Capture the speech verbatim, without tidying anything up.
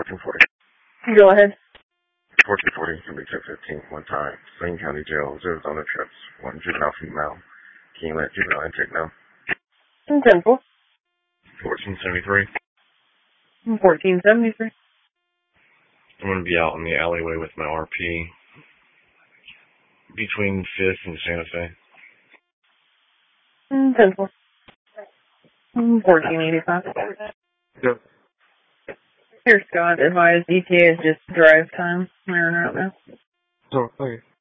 fourteen forty. Go ahead. fourteen forty, somebody ten fifteen, one time. Same County Jail, Arizona trips, one juvenile female. Can you let juvenile intake know? ten four. fourteen seventy-three. fourteen seventy-three. I'm going to be out in the alleyway with my R P between fifth and Santa Fe. ten four. fourteen eighty-five. Yep. Here, Scott, advise E T A is just drive time. We're right now. Oh, okay.